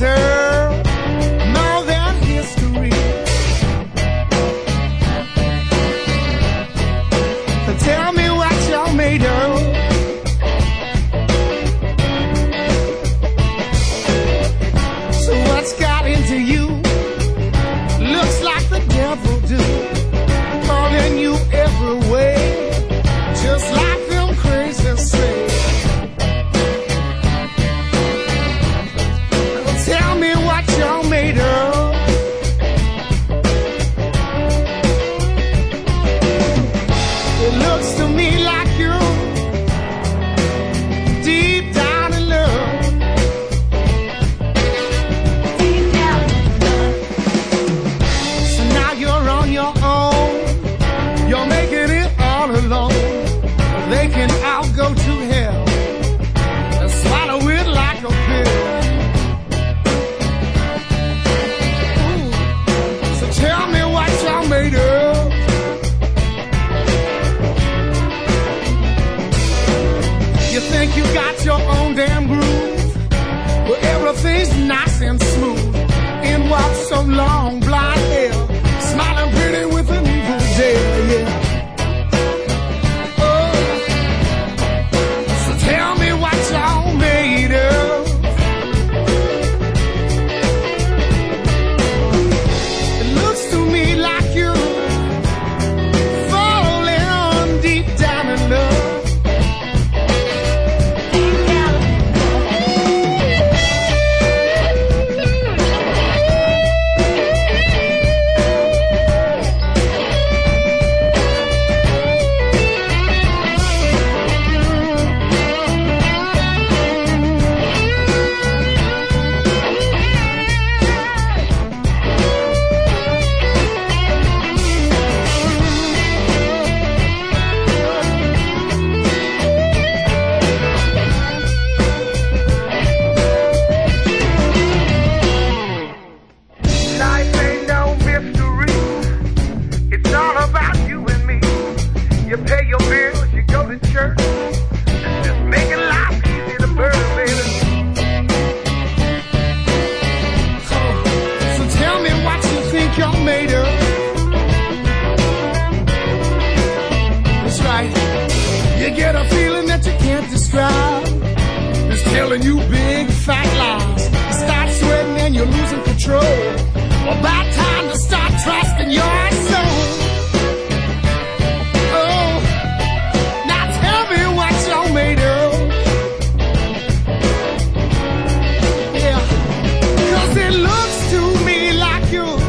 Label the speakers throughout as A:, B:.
A: deserve more than history. So tell me what you're made of. So what's got into you? Looks like the devil do, calling you every way, just like them crazy say. Tell me what you're made of. It looks to me like you're deep down in love. Deep down in love. So now you're on your own. You're making it all alone. They can all go to hell and swallow it like a pill. Tell me what you're made of. You think you got your own damn groove, where everything's nice and smooth. In walks some long blonde hair, smiling pretty with an evil stare, yeah. Oh, so tell me what you're made of. You pay your bills, you go to church, and just making life easy to burn, baby. So tell me what you think you're made of. That's right. You get a feeling that you can't describe. It's telling you big fat lies. You start sweating and you're losing control. About time to start trusting your soul. Made of. Yeah, 'cause it looks to me like you're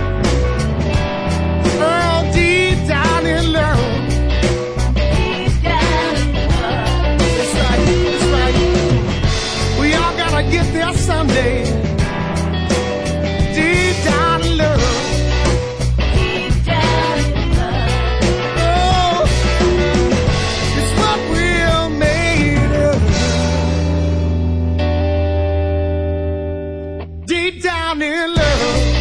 A: deep down in love. Deep down in love. That's right, that's right. We all gotta get there someday. Deep down in love. Deep down in love. Oh, it's what we're made of. Deep down in love.